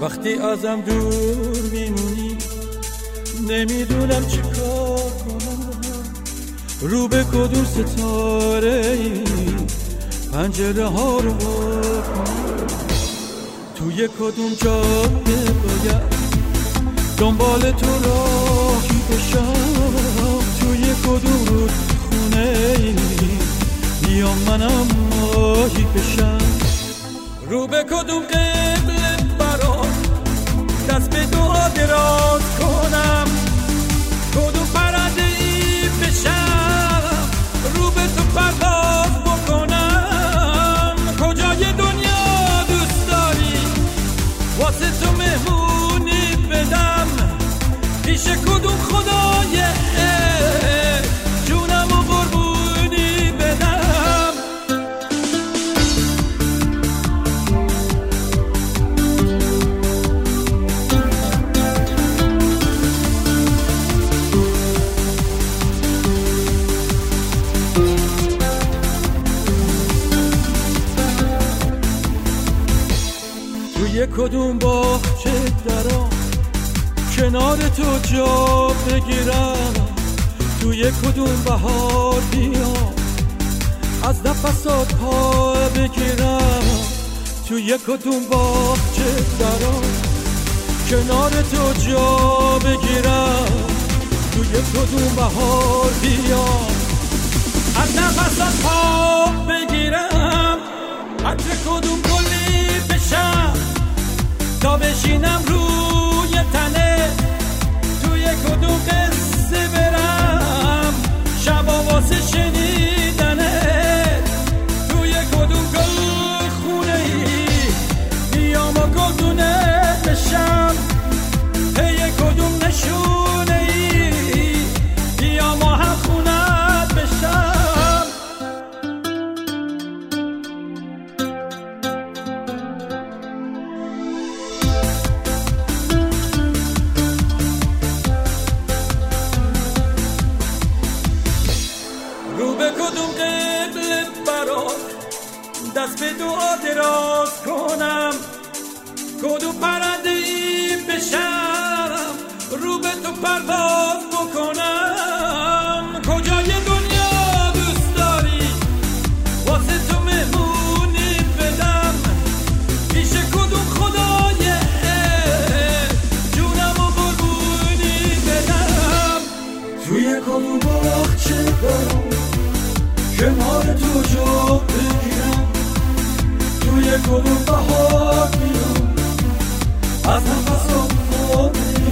وقتی ازم دور میمونی نمیدونم چی کار کنم، رو به کدوم ستاره ای پنجره ها رو کنم، توی کدوم جاده باید دنبال تو راهی بشم، توی کدوم رودخونه ای بیام منم ماهی بشم، رو به کدوم قبل برات دست به دعا دراز کنم، کدوم پرنده ای بشم رو به تو پرواز بکنم، کجای دنیا دوست داری واسه تو مهمونی بدم، پیش کدوم خدای جونم و قربونی بدم. توی کدوم باغچه درام کنار تو جا بگیرم، توی کدوم بهار بیام از نفسات پا بگیرم، توی کدوم باغچه درام کنار تو جا بگیرم، توی کدوم بهار بیام از نفسات پا بگیرم، عطر کدوم گلی بشم تا بشینم روی تنه، توی کدوم قصه برم شبا واسه شنیدنه، توی کدوم گل خونه ای بیام و گلدونه بشم، پی کدوم نشونه ای بیام و هم خونت بشم. رو به کدوم قبل برات دست به دعا دراز کنم، کدوم پرنده ای بشم رو به تو پرواز بکنم، کجای دنیا دوست داری واسه تو مهمونی بدم، پیش کدوم خدای جونم و قربونی بدم، توی کدوم باغچه برام کنار تو جا بگیرم، توی کدوم بهار بیام از نفسات پا بگیرم،